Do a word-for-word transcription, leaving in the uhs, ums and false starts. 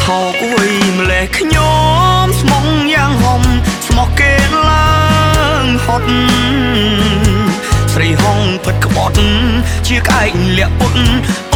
ហោគួយម្លេះខ្ញុំស្មុងយ៉ាងហំស្មោះគេឡើងហត់ស្រីហងពិតក្បត់ជាក្អែកលាក់ពុត